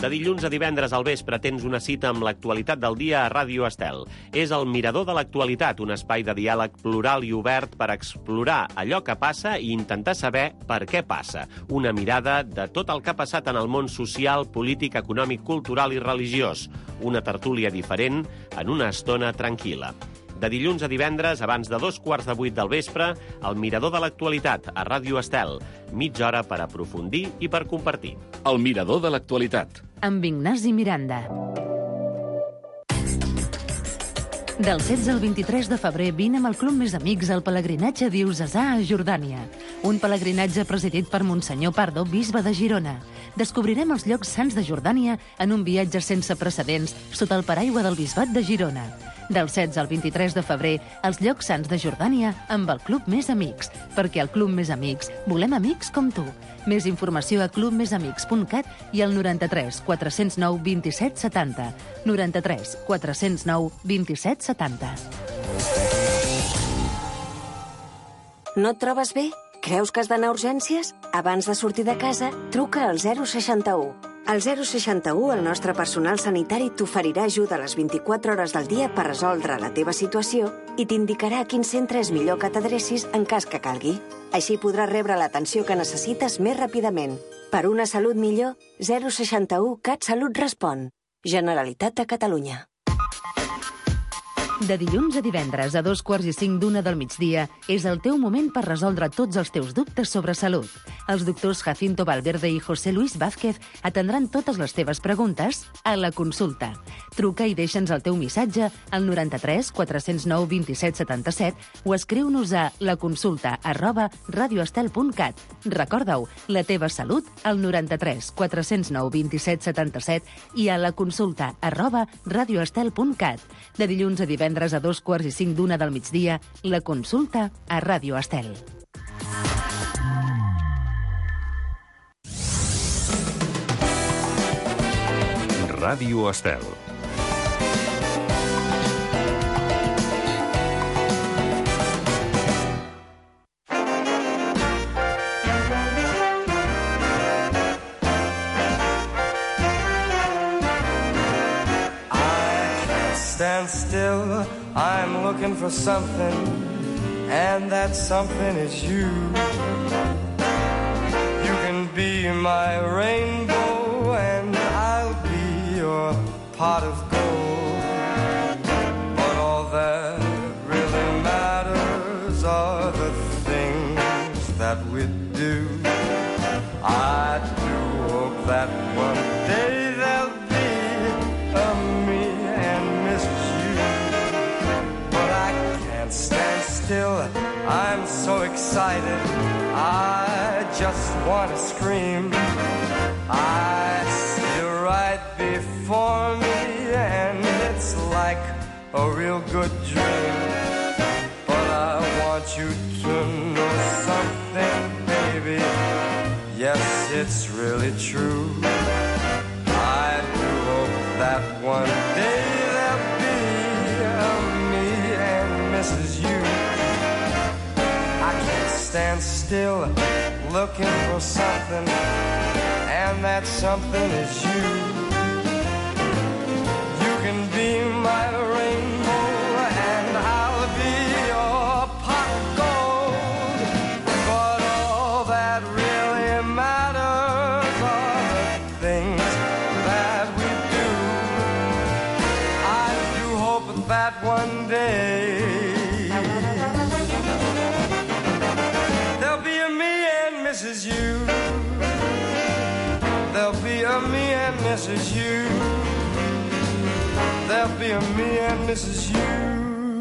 De dilluns a divendres al vespre tens una cita amb l'actualitat del dia a Ràdio Estel. És el Mirador de l'Actualitat, un espai de diàleg plural i obert per explorar allò que passa i intentar saber per què passa. Una mirada de tot el que ha passat en el món social, polític, econòmic, cultural i religiós. Una tertúlia diferent en una estona tranquil·la. De dilluns a divendres, abans de 7:15 del vespre, el Mirador de l'Actualitat, a Ràdio Estel. Mitja hora per aprofundir i per compartir. El Mirador de l'Actualitat. Amb Ignasi Miranda. Del 16 al 23 de febrer vine amb el Club Més Amics al pelegrinatge diocesà a Jordània. Un pelegrinatge presidit per Monsenyor Pardo, bisbe de Girona. Descobrirem els llocs sants de Jordània en un viatge sense precedents sota el paraigua del bisbat de Girona. Del 16 al 23 de febrer, els llocs sants de Jordània amb el Club Més Amics, perquè al Club Més Amics volem amics com tu. Més informació a clubmesamics.cat i al 93 409 27 70. 93 409 27 70. No et trobes bé? Creus que has d'anar a urgències? Abans de sortir de casa, truca al 061. Al 061, el nostre personal sanitari t'oferirà ajuda a les 24 hores del dia per resoldre la teva situació i t'indicarà a quin centre és millor que t'adrecis en cas que calgui. Així podràs rebre l'atenció que necessites més ràpidament. Per una salut millor, 061 CatSalut respon. Generalitat de Catalunya. De dilluns a divendres a 2:45 del migdia és el teu moment per resoldre tots els teus dubtes sobre salut. Els doctors Jacinto Valverde i José Luis Vázquez atendran totes les teves preguntes a la consulta. Truca i deixa'ns el teu missatge al 93 409 27 77 o escriu-nos a laconsulta@radioestel.cat. Recorda-ho, la teva salut al 93 409 27 77 i a laconsulta@radioestel.cat. De dilluns a divendres a 2:45 del migdia, la consulta a Ràdio Estel. Ràdio Estel. Stand still, I'm looking for something, and that something is you. You can be my rainbow, and I'll be your pot of gold. But all that really matters are the things that we do. I do hope that one day there'll be a me and Mrs. You. But I can't stand still, I'm so excited, I just want to scream. I see you right before me, and it's like a real good dream. But I want you to know something, baby. Yes, it's really true. I do hope that one day there'll be a me and Mrs. You. I can't stand still looking for something, and that something is you. You can be my rainbow, and I'll be your pot of gold. But all that really matters are the things that we do. I do hope that one day there'll be a me and Mrs. You. There'll be a me and Mrs. You. There'll be a me and Mrs. You.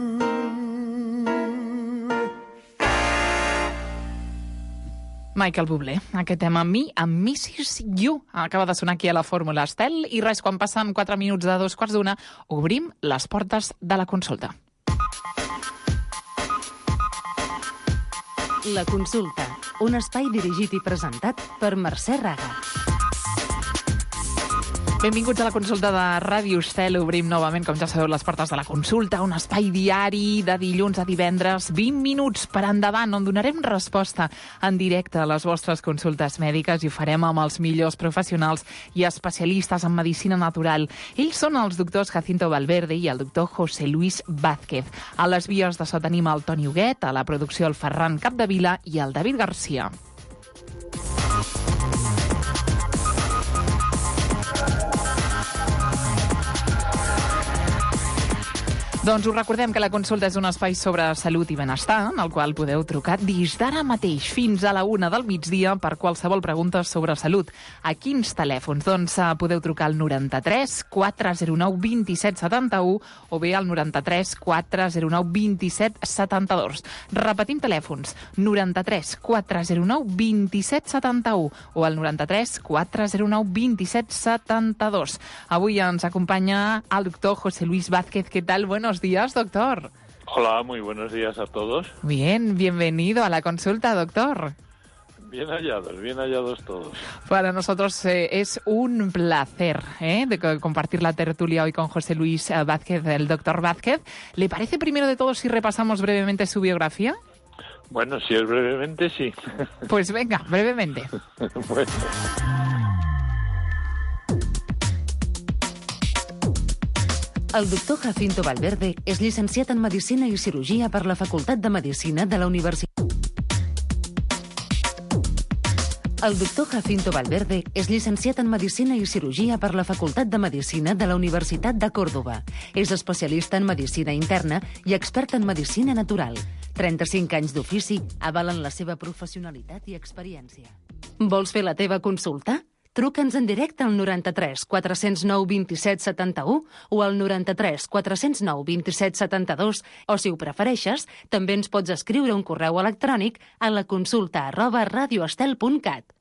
Michael Bublé, aquest tema Me and Mrs. You acaba de sonar aquí a la Fórmula Estel i res, quan passen 4 minuts de 2:15 obrim les portes de la consulta. La consulta, un espai dirigit i presentat per Mercè Raga. Benvinguts a la consulta de Ràdio Estel. Obrim novament, com ja sabeu, les portes de la consulta, un espai diari de dilluns a divendres, 20 minuts per endavant, on donarem resposta en directe a les vostres consultes mèdiques i ho farem amb els millors professionals i especialistes en medicina natural. Ells són els doctors Jacinto Valverde i el doctor José Luis Vázquez. A les vies de so tenim el Toni Huguet, a la producció el Ferran Capdevila i el David Garcia. Doncs us recordem que la consulta és un espai sobre salut i benestar, en el qual podeu trucar des d'ara mateix fins a la 1 del migdia per qualsevol pregunta sobre salut. A quins telèfons? Doncs podeu trucar al 93 409 27 71 o bé al 93 409 27 72. Repetim telèfons, 93 409 27 71 o al 93 409 27 72. Avui ens acompanya el doctor José Luis Vázquez. ¿Qué tal? Buenos días, doctor. Hola, muy buenos días a todos. Bien, bienvenido a la consulta, doctor. Bien hallados todos. Para nosotros es un placer de compartir la tertulia hoy con José Luis Vázquez, el doctor Vázquez. ¿Le parece primero de todo si repasamos brevemente su biografía? Bueno, si es brevemente, sí. Pues venga, brevemente. Bueno. El doctor Jacinto Valverde és llicenciat en Medicina i Cirurgia per la Facultat de Medicina de la Universitat. El doctor Jacinto Valverde és llicenciat en Medicina i Cirurgia per la Facultat de Medicina de la Universitat de Còrdova. És especialista en Medicina Interna i expert en Medicina Natural. 35 anys d'ofici avalen la seva professionalitat i experiència. Vols fer la teva consulta? Truca'ns en directe al 93 409 27 71 o al 93 409 27 72 o, si ho prefereixes, també ens pots escriure un correu electrònic a la consulta@radioestel.cat.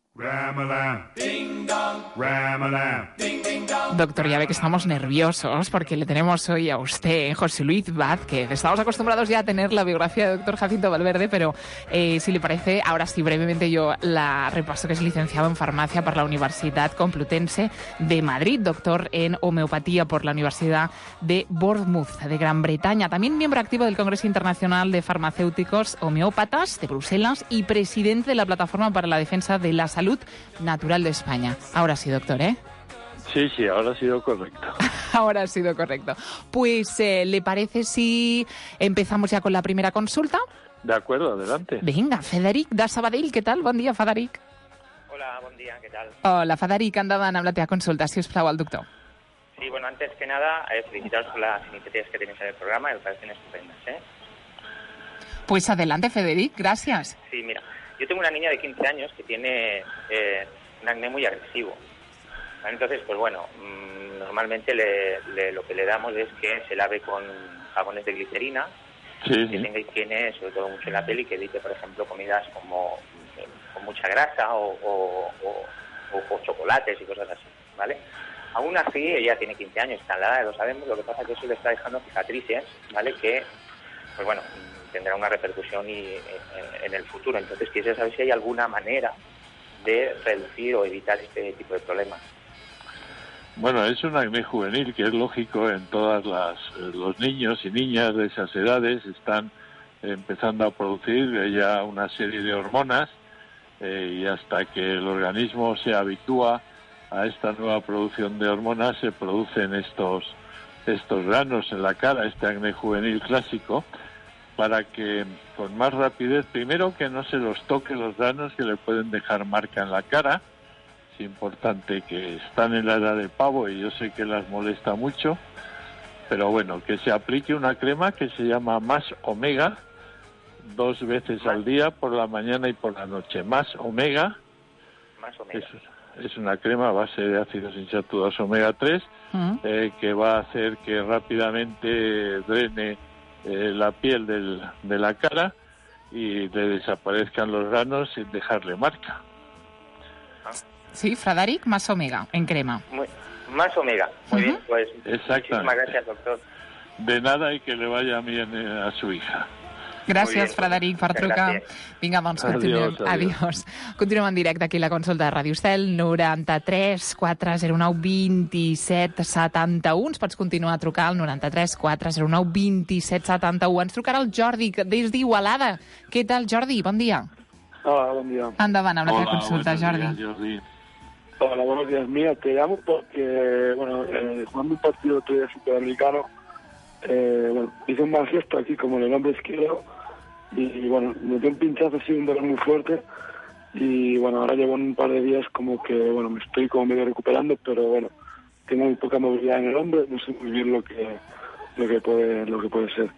Doctor, ya ve que estamos nerviosos porque le tenemos hoy a usted, José Luis Vázquez. Estamos acostumbrados ya a tener la biografía de doctor Jacinto Valverde, pero si le parece, ahora sí, brevemente yo la repaso, que es licenciado en farmacia por la Universidad Complutense de Madrid, doctor en homeopatía por la Universidad de Bournemouth, de Gran Bretaña. También miembro activo del Congreso Internacional de Farmacéuticos Homeópatas de Bruselas y presidente de la Plataforma para la Defensa de la Salud Natural de España. Ahora sí, doctor, ¿eh? Sí, ahora ha sido correcto. Ahora ha sido correcto. Pues, ¿le parece si empezamos ya con la primera consulta? De acuerdo, adelante. Vinga, Federic de Sabadell, què tal? Bon dia, Federic. Hola, bon dia, què tal? Hola, Federic, endavant amb la teva consulta, si us plau, al doctor. Sí, bueno, antes que nada, felicitaros por las iniciativas que tenéis en el programa, me parecen estupendas, ¿eh? Pues adelante, Federic, gracias. Sí, mira, yo tengo una niña de 15 años que tiene un acné muy agresivo. ¿Vale? Entonces, pues bueno, normalmente lo que le damos es que se lave con jabones de glicerina, que tenga higiene, sobre todo mucho en la piel, y que evite, por ejemplo, comidas como con mucha grasa o chocolates y cosas así, ¿vale? Aún así, ella tiene 15 años, está en la edad, lo sabemos, lo que pasa es que eso le está dejando cicatrices, ¿vale? Que, pues bueno, tendrá una repercusión en el futuro. Entonces, quisiera saber si hay alguna manera de reducir o evitar este tipo de problemas. Bueno, es un acné juvenil que es lógico en todas los niños y niñas de esas edades. Están empezando a producir ya una serie de hormonas y hasta que el organismo se habitúa a esta nueva producción de hormonas se producen estos granos en la cara, este acné juvenil clásico, para que con más rapidez, primero que no se los toque los granos que le pueden dejar marca en la cara. Es importante, que están en la edad de pavo y yo sé que las molesta mucho, pero bueno, que se aplique una crema que se llama Más Omega 2 veces al día, por la mañana y por la noche. Más Omega. Es una crema a base de ácidos insaturados omega 3 que va a hacer que rápidamente drene la piel de la cara y le desaparezcan los granos sin dejarle marca. Sí, Frederic, Más Omega, en crema. Más Omega, muy bien, pues exactamente. Muchísimas gracias, doctor. De nada, y que le vaya bien a su hija. Gràcies, Frederic, per trucar. Vinga, doncs continuem. Adiós. Continuem en directe aquí a la consulta de Ràdio Estel, 93 409 27 71. Ens pots continuar a trucar al 93 409 27 71. Ens trucarà el Jordi, des d'Igualada. Què tal, Jordi? Bon dia. Hola, buen día. Endavant amb la teva consulta, Jordi. Hola, buenos días. Mira, te llamo porque, bueno, jugando un partido otro día sudamericano, bueno, hice un mal gesto aquí como en el hombro izquierdo y, bueno, me dio un pinchazo así, un dolor muy fuerte y, bueno, ahora llevo un par de días como que, bueno, me estoy como medio recuperando, pero, bueno, tengo muy poca movilidad en el hombro, no sé muy bien lo que puede ser.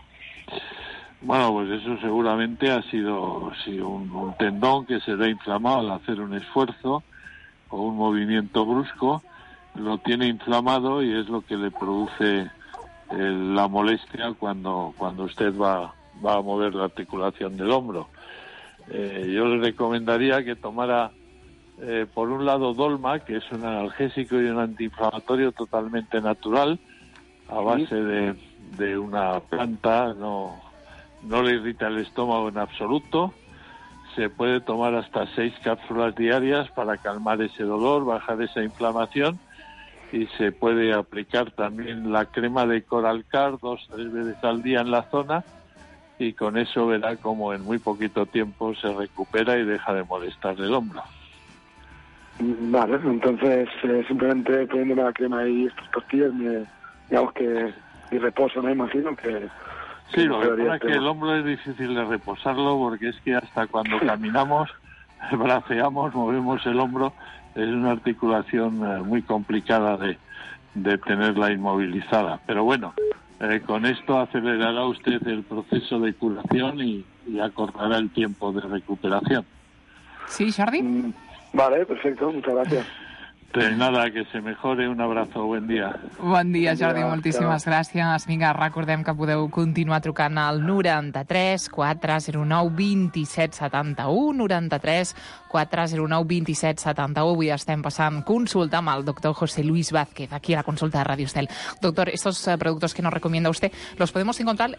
Bueno, pues eso seguramente ha sido un tendón que se ve inflamado al hacer un esfuerzo o un movimiento brusco, lo tiene inflamado y es lo que le produce la molestia cuando usted va a mover la articulación del hombro. Yo le recomendaría que tomara, por un lado, Dolma, que es un analgésico y un antiinflamatorio totalmente natural, a base de una planta, no le irrita el estómago en absoluto. Se puede tomar hasta 6 cápsulas diarias para calmar ese dolor, bajar esa inflamación, y se puede aplicar también la crema de Coralcar 2-3 veces al día en la zona, y con eso verá como en muy poquito tiempo se recupera y deja de molestar el hombro. Vale, entonces simplemente poniéndome la crema y estas pastillas, digamos que mi reposo, me imagino que... Sí, lo que pasa es que el hombro es difícil de reposarlo porque es que hasta cuando caminamos, braceamos, movemos el hombro, es una articulación muy complicada de tenerla inmovilizada. Pero bueno, con esto acelerará usted el proceso de curación y acortará el tiempo de recuperación. Sí, Jordi? Vale, perfecto, muchas gracias. De nada, que se mejore. Un abrazo, buen dia. Bon dia, Jordi, moltíssimes gràcies. Vinga, recordem que podeu continuar trucant al 93 409 27 71, 93 409 27 71. Avui estem passant consulta amb el doctor José Luis Vázquez, aquí a la consulta de Radio Estel. Doctor, estos productos que nos recomienda usted, ¿los podemos encontrar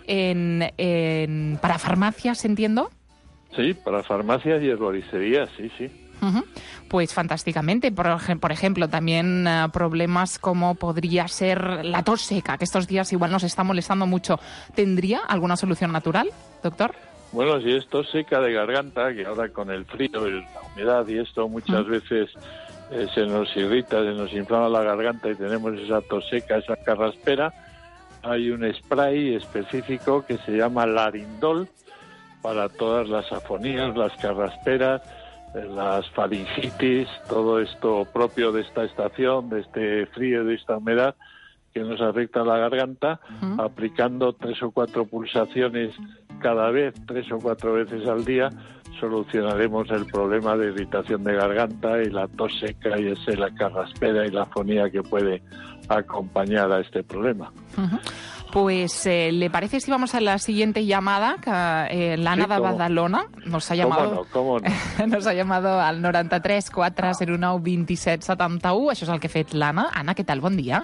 en parafarmacias, entiendo? Sí, para farmacias y herboristerías, sí. Pues fantásticamente. Por ejemplo, también problemas como podría ser la tos seca, que estos días igual nos está molestando mucho. ¿Tendría alguna solución natural, doctor? Bueno, si es tos seca de garganta, que ahora con el frío y la humedad y esto muchas veces se nos irrita, se nos inflama la garganta y tenemos esa tos seca, esa carraspera, hay un spray específico que se llama Larindol para todas las afonías, las carrasperas, las faringitis, todo esto propio de esta estación, de este frío, de esta humedad que nos afecta a la garganta, aplicando 3 o 4 pulsaciones cada vez, 3 o 4 veces al día, solucionaremos el problema de irritación de garganta y la tos seca y la carraspera y la afonía que puede acompañar a este problema. Pues, ¿le parece si vamos a la siguiente llamada? Que l'Anna de Badalona nos ha llamado... ¿Cómo no? Nos ha llamado al 93 409 27 71. Això és el que ha fet l'Anna. Anna, què tal? Bon dia.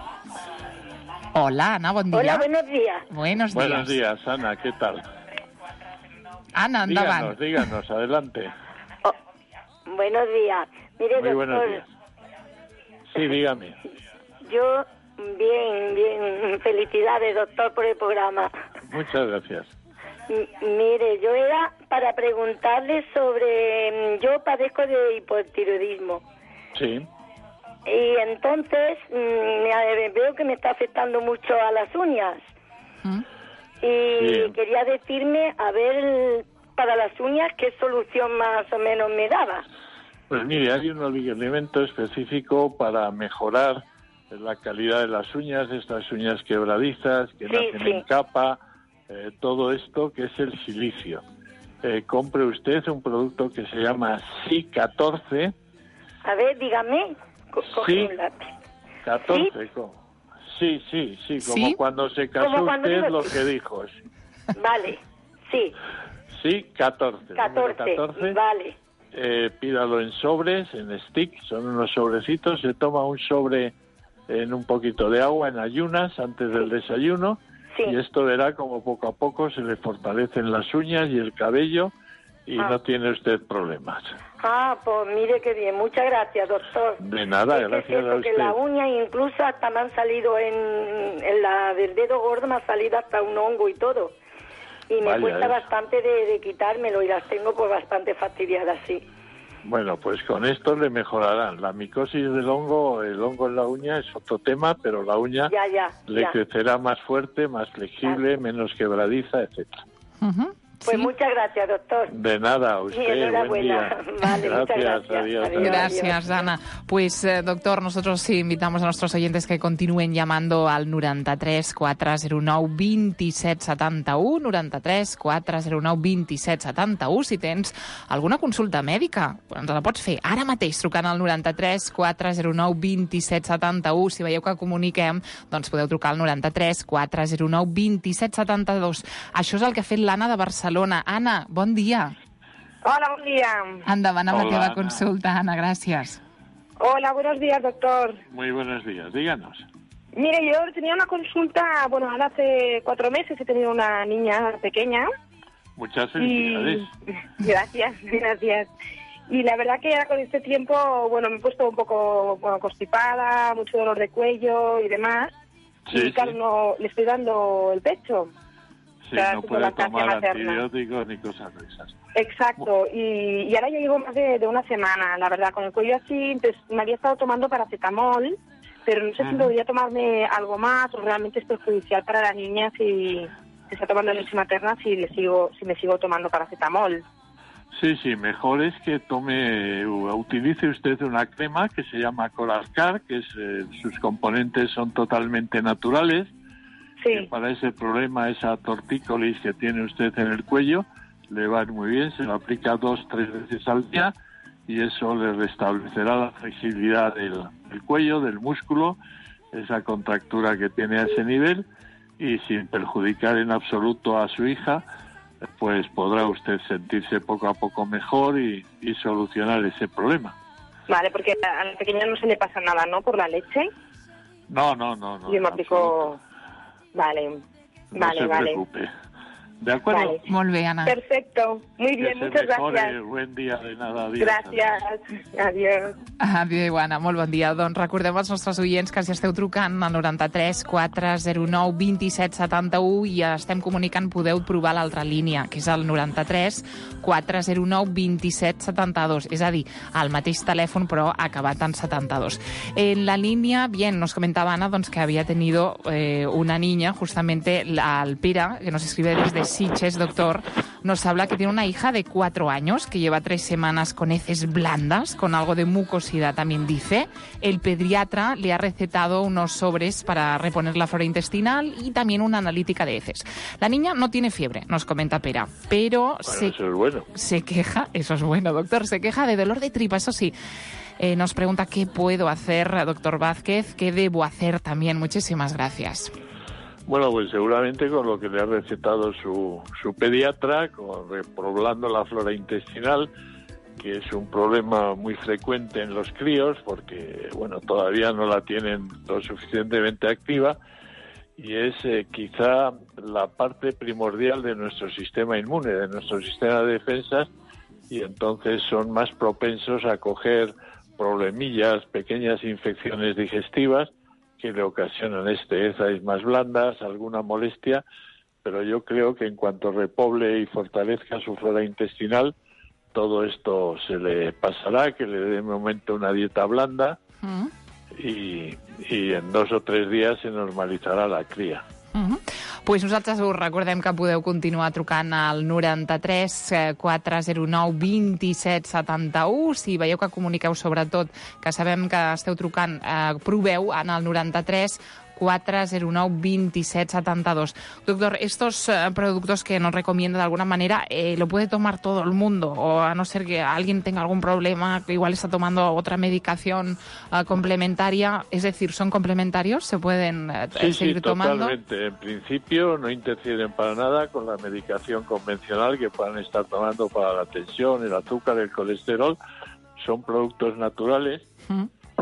Hola, Ana, buen día. Hola, buenos días. Buenos días, Ana, ¿qué tal? Ana, endavant. Díganos, adelante. Buenos días. Mire, Muy doctor. buenos días. Sí, dígame. Yo, bien. Felicidades, doctor, por el programa. Muchas gracias. Mire, yo era para preguntarle sobre... Yo padezco de hipotiroidismo. Sí. Y entonces veo que me está afectando mucho a las uñas. Y quería decirme, a ver, para las uñas, qué solución más o menos me daba. Pues mire, hay un alimento específico para mejorar la calidad de las uñas, estas uñas quebradizas, que nacen en capa, todo esto que es el silicio. Compre usted un producto que se llama SI14. A ver, dígame. Sí, 14. Sí, como cuando se casó usted, lo que dijo. Sí. Vale, sí. Sí, 14. 14, vale. Pídalo en sobres, en stick, son unos sobrecitos, se toma un sobre en un poquito de agua en ayunas antes del desayuno Sí. Y esto verá como poco a poco se le fortalecen las uñas y el cabello y no tiene usted problemas. Pues mire qué bien. Muchas gracias, doctor. De nada, gracias a usted. Que la uña incluso hasta me han salido en la del dedo gordo, me ha salido hasta un hongo y todo. Y me cuesta bastante de quitármelo y las tengo pues bastante fastidiadas, sí. Bueno, pues con esto le mejorarán. La micosis del hongo, el hongo en la uña es otro tema, pero la uña le crecerá más fuerte, más flexible, menos quebradiza, etcétera. Pues muchas gracias, doctor. De nada, a usted. Buen día. Vale, gracias, adiós. Gracias, Ana. Pues, doctor, nosotros sí invitamos a nuestros oyentes que continúen llamando al 93 409 27 71, 93 409 27 71. Si tens alguna consulta mèdica, ens la pots fer ara mateix trucant al 93 409 27 71. Si veieu que comuniquem, doncs podeu trucar al 93 409 27 72. Això és el que ha fet l'Anna de Barcelona. Ana, bon dia. Hola, buen día. Endavant amb la teva consulta, Ana, gracias. Hola, buenos días, doctor. Muy buenos días, díganos. Mire, yo tenía una consulta, ahora hace 4 meses he tenido una niña pequeña. Muchas felicidades. Gracias. Y la verdad que ahora con este tiempo, me he puesto un poco constipada, mucho dolor de cuello y demás. Sí, y claro, no le estoy dando el pecho. Sí, no puede tomar antibióticos ni cosas de esas. Exacto, y ahora ya llevo más de una semana, la verdad, con el cuello así. Entonces, me había estado tomando paracetamol, pero no sé si podría tomarme algo más o realmente es perjudicial para la niña si está tomando leche materna, si me sigo tomando paracetamol. Sí, mejor es que utilice usted una crema que se llama Colarcar, que sus componentes son totalmente naturales. Que para ese problema, esa tortícolis que tiene usted en el cuello, le va a ir muy bien. Se lo aplica 2-3 veces al día y eso le restablecerá la flexibilidad del cuello, del músculo, esa contractura que tiene a ese nivel, y sin perjudicar en absoluto a su hija, pues podrá usted sentirse poco a poco mejor y solucionar ese problema. Vale, porque a la pequeña no se le pasa nada, ¿no? Por la leche. No. Yo me aplico... Vale. No se preocupe. ¿De acuerdo? Vale. Molt bé, Ana. Perfecto. Muy bien, muchas gracias. Buen día, de nada. Adiós. Gràcies. Adiós. Adéu, Anna. Molt bon dia. Doncs recordem als nostres oients que si esteu trucant al 93 409 27 71 i estem comunicant, podeu provar l'altra línia, que és el 93 409 27 72. És a dir, el mateix telèfon, però acabat en 72. En la línea, bien, nos comentaba Ana que había tenido una niña, justamente al Pere, que nos escribe desde Sitges, doctor, nos habla que tiene una hija de 4 años que lleva 3 semanas con heces blandas, con algo de mucosidad también dice. El pediatra le ha recetado unos sobres para reponer la flora intestinal y también una analítica de heces. La niña no tiene fiebre, nos comenta Pera, pero eso es bueno. Se queja, eso es bueno, doctor, se queja de dolor de tripa, eso sí. Nos pregunta qué puedo hacer, doctor Vázquez, qué debo hacer también. Muchísimas gracias. Bueno, pues seguramente con lo que le ha recetado su pediatra, repoblando la flora intestinal, que es un problema muy frecuente en los críos, porque, todavía no la tienen lo suficientemente activa, y es quizá la parte primordial de nuestro sistema inmune, de nuestro sistema de defensas, y entonces son más propensos a coger problemillas, pequeñas infecciones digestivas, que le ocasionan heces más blandas, alguna molestia, pero yo creo que en cuanto repoble y fortalezca su flora intestinal, todo esto se le pasará, que le dé de momento una dieta blanda y en 2 o 3 días se normalizarà la cria. Pues nosaltres us recordem que podeu continuar trucant al 93 409 27 71. Si veieu que comuniqueu sobretot, que sabem que esteu trucant, proveu en el 93 409 27 72. Doctor, estos productos que nos recomienda de alguna manera, ¿lo puede tomar todo el mundo? O a no ser que alguien tenga algún problema, que igual está tomando otra medicación complementaria. Es decir, ¿son complementarios? ¿Se pueden seguir tomando? Totalmente. En principio no interfieren para nada con la medicación convencional que puedan estar tomando para la tensión, el azúcar, el colesterol. Son productos naturales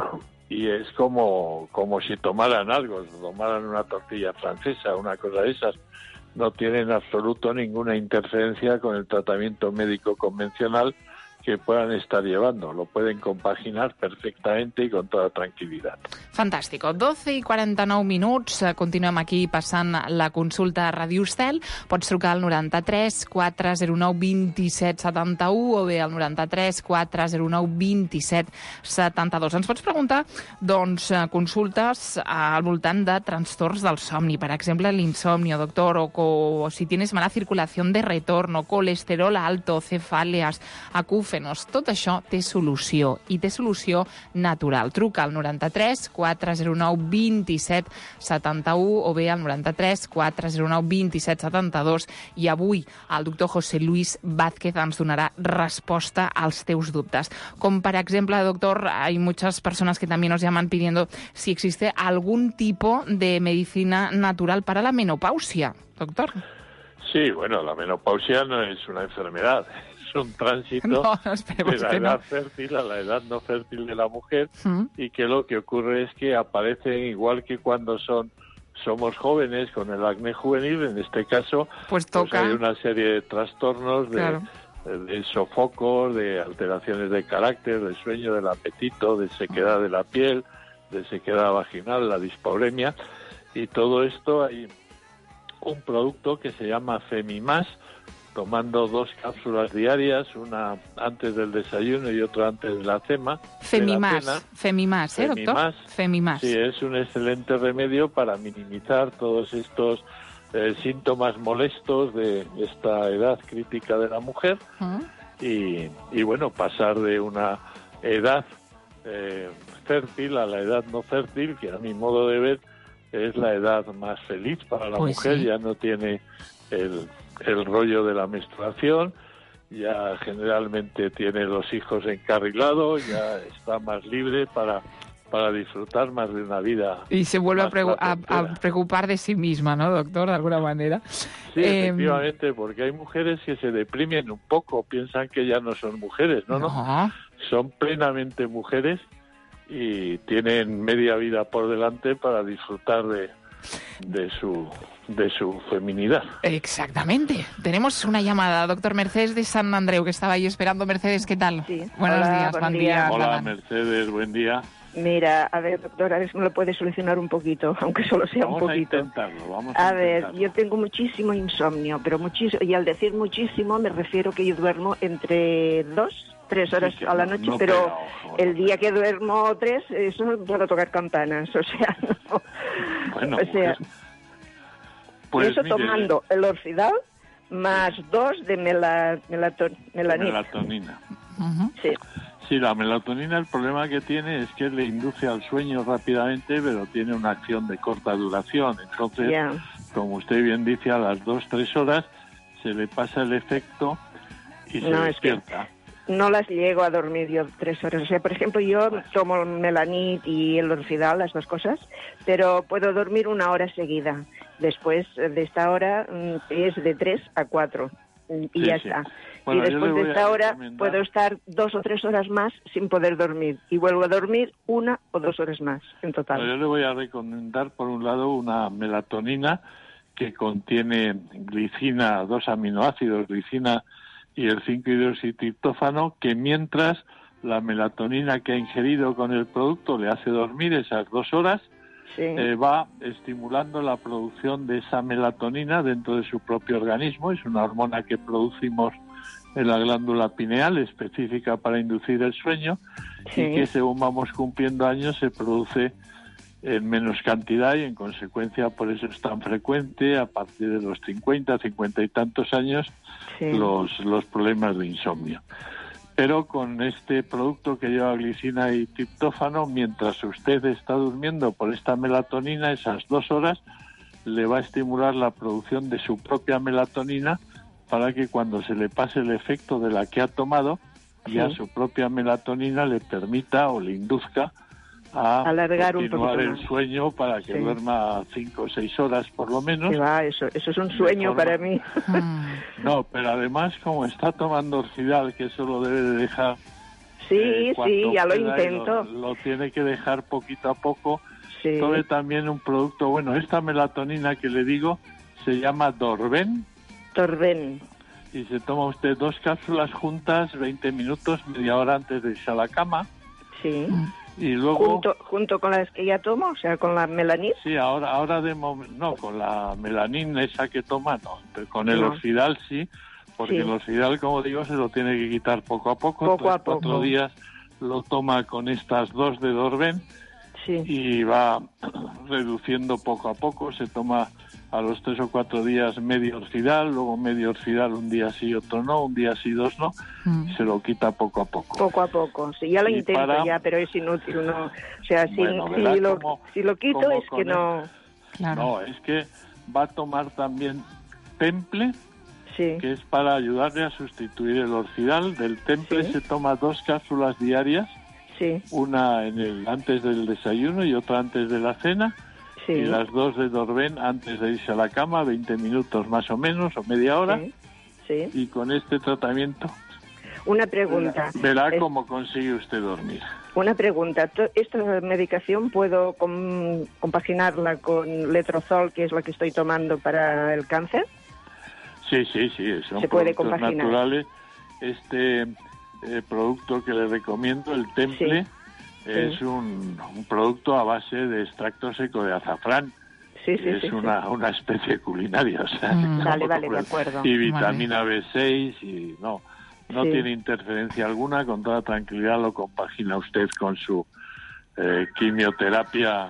y es como si tomaran algo, tomaran una tortilla francesa, una cosa de esas. No tienen en absoluto ninguna interferencia con el tratamiento médico convencional que puedan estar llevando. Lo pueden compaginar perfectamente i con tota tranquil·litat. Fantàstico. 12 i 49 minuts. Continuem aquí passant la consulta a Ràdio Estel. Pots trucar al 93 409 27 71 o bé al 93 409 27 72. Ens pots preguntar, doncs, consultes al voltant de trastorns del somni. Per exemple, l'insomnio, doctor, o si tienes mala circulación de retorno, colesterol alto, cefaleas, acúfenos. Tot això té solució, i té solució natural. Truca al 93 409 27 71 o bé al 93 409 27 72 i avui el doctor José Luis Vázquez ens donarà resposta als teus dubtes. Com, per exemple, doctor, hay muchas personas que también nos llaman pidiendo si existe algún tipo de medicina natural para la menopausia, doctor. Sí, bueno, la menopausia no es una enfermedad. Un tránsito de la edad fértil a la edad no fértil de la mujer y que lo que ocurre es que aparecen igual que cuando somos jóvenes con el acné juvenil, en este caso pues hay una serie de trastornos de sofocos, de alteraciones de carácter, de sueño, del apetito, de sequedad de la piel, de sequedad vaginal, la dispauremia, y todo esto hay un producto que se llama Femimás, tomando 2 cápsulas diarias, una antes del desayuno y otra antes de la cena. Femimás, doctor? Femimás. Sí, es un excelente remedio para minimizar todos estos síntomas molestos de esta edad crítica de la mujer y bueno, pasar de una edad fértil a la edad no fértil, que a mi modo de ver es la edad más feliz para la mujer, ya no tiene el rollo de la menstruación, ya generalmente tiene los hijos encarrilados, ya está más libre para disfrutar más de una vida. Y se vuelve a preocupar de sí misma, ¿no, doctor? De alguna manera. Sí, efectivamente, porque hay mujeres que se deprimen un poco, piensan que ya no son mujeres, no, son plenamente mujeres y tienen media vida por delante para disfrutar de su feminidad. Exactamente. Tenemos una llamada, doctor Mercedes de San Andreu, que estaba ahí esperando. Mercedes, ¿qué tal? Sí. Buenos días, buen día. Hola, Mercedes, buen día. Mira, a ver, doctor, a ver si me lo puede solucionar un poquito, aunque solo sea un poquito. Vamos a intentarlo. Ver, yo tengo muchísimo insomnio, pero muchísimo, y al decir muchísimo me refiero que yo duermo entre 2-3 horas a la noche, pero el día que duermo 3, eso no puedo tocar campanas, o sea, no. Bueno, o sea, pues eso mire, tomando el Orfidal más 2 de melatonina. Sí. Sí, la melatonina, el problema que tiene es que le induce al sueño rápidamente, pero tiene una acción de corta duración. Entonces, como usted bien dice, a las 2-3 horas se le pasa el efecto y se despierta. No las llego a dormir yo 3 horas. O sea, por ejemplo, yo tomo el Melanit y el Orfidal, las 2 cosas, pero puedo dormir 1 hora seguida. Después de esta hora es de 3 a 4 y ya está. Bueno, y después de esta hora puedo estar 2 o 3 horas más sin poder dormir. Y vuelvo a dormir 1 o 2 horas más en total. Bueno, yo le voy a recomendar, por un lado, una melatonina que contiene glicina, 2 aminoácidos, glicina y el 5-hidroxitriptófano, que mientras la melatonina que ha ingerido con el producto le hace dormir esas 2 horas, va estimulando la producción de esa melatonina dentro de su propio organismo. Es una hormona que producimos en la glándula pineal, específica para inducir el sueño, y que según vamos cumpliendo años se produce en menos cantidad y en consecuencia por eso es tan frecuente a partir de los 50 y tantos años los problemas de insomnio. Pero con este producto que lleva glicina y triptófano, mientras usted está durmiendo por esta melatonina, esas 2 horas le va a estimular la producción de su propia melatonina para que cuando se le pase el efecto de la que ha tomado, ya su propia melatonina le permita o le induzca a alargar continuar un el sueño para que duerma 5 o 6 horas por lo menos. Eso es un sueño para mí. No, pero además como está tomando Orfidal, que eso lo debe de dejar Sí, ya lo intento. Lo tiene que dejar poquito a poco. Sí. Tome también un producto, bueno, esta melatonina que le digo se llama Dorven. Dorven. Y se toma usted 2 cápsulas juntas, 20 minutos, media hora antes de irse a la cama. Sí. Y luego... ¿Junto con las que ya tomo? O sea, con la melanina. Sí, ahora de momento... No, con la melanina esa que toma, no. Pero con el Orfidal sí, porque el Orfidal, como digo, se lo tiene que quitar poco a poco. 4 días lo toma con estas 2 de Dorven. Sí. Y va reduciendo poco a poco. Se toma a los 3 o 4 días medio Orfidal, luego medio Orfidal un día sí, otro no, un día sí, 2 no. Se lo quita poco a poco. Poco a poco, sí, ya lo intento ya, pero es inútil, ¿no? O sea, si lo quito es que no... Claro. No, es que va a tomar también Temple, que es para ayudarle a sustituir el Orfidal. Del Temple se toma 2 cápsulas diarias, una antes del desayuno y otra antes de la cena. Y las 2 de Dorven antes de irse a la cama, 20 minutos más o menos, o media hora. Y con este tratamiento... Una pregunta. Verá cómo consigue usted dormir. Una pregunta. ¿Esta medicación puedo compaginarla con Letrozol, que es la que estoy tomando para el cáncer? Sí, son productos naturales. Este producto que le recomiendo, el Temple... Es un producto a base de extracto seco de azafrán. Es una especie culinaria. O sea, vale, de acuerdo. Y vitamina B6 y no tiene interferencia alguna. Con toda tranquilidad lo compagina usted con su quimioterapia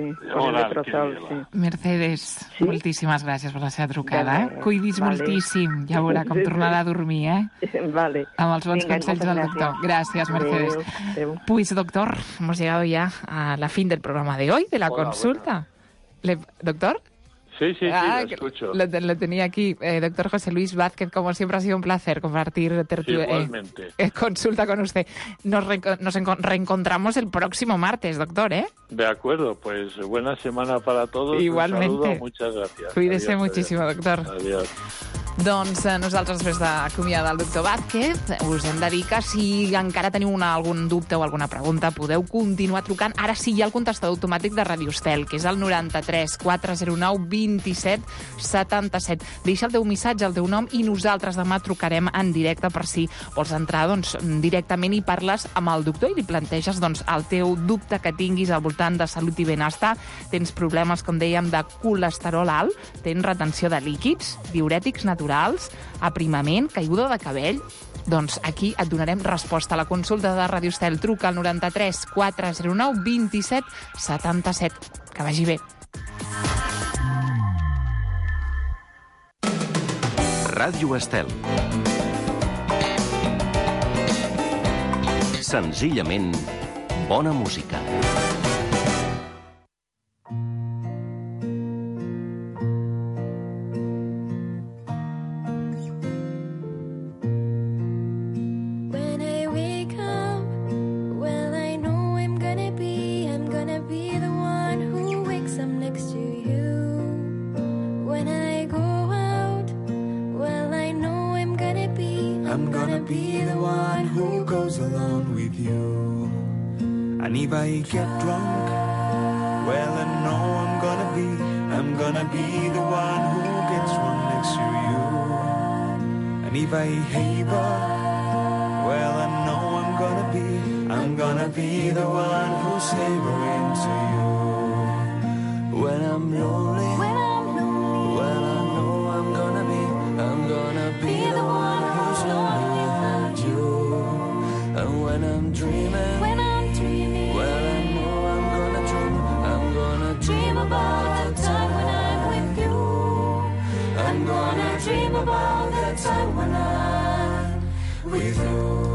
oral. Mercedes, moltíssimes gràcies per la seva trucada. Cuidis moltíssim, ja veurà com tornarà a dormir, Vale. Amb els bons consells del doctor. Gracias, Mercedes. Pues, doctor, hemos llegado ya a la fin del programa de hoy, de la consulta. ¿Doctor? Sí, lo escucho. Lo tenía aquí. Doctor José Luis Vázquez, como siempre ha sido un placer compartir igualmente. Consulta con usted. Nos reencontramos el próximo martes, doctor, ¿eh? De acuerdo, pues buena semana para todos. Igualmente. Un saludo, muchas gracias. Cuídese muchísimo, doctor. Adiós. Doncs nosaltres, després d'acomiadar el doctor Vázquez, us hem de dir que si encara teniu algun dubte o alguna pregunta, podeu continuar trucant. Ara sí hi ha el contestador automàtic de Radio Estel, que és el 93 409 27 77. Deixa el teu missatge, el teu nom, i nosaltres demà trucarem en directe per si vols entrar directament i parles amb el doctor i li planteges el teu dubte que tinguis al voltant de salut i benestar. Tens problemes, com dèiem, de colesterol alt, tens retenció de líquids, diurètics naturals, aprimament, caiguda de cabell. Doncs aquí et donarem resposta a la consulta de Radio Estel. Truca al 93 409 27 77. Que vagi bé. Ràdio Estel. Senzillament bona música. And if I get drunk, well, I know I'm gonna be the one who gets drunk next to you. And if I haver, well, I know I'm gonna be the one who's havering to you. When I'm lonely, well, I know I'm gonna be the one who's lonely without you. And when I'm dreaming, well, I know I'm gonna dream about the time when I'm with you. I'm gonna dream about the time when I'm with you.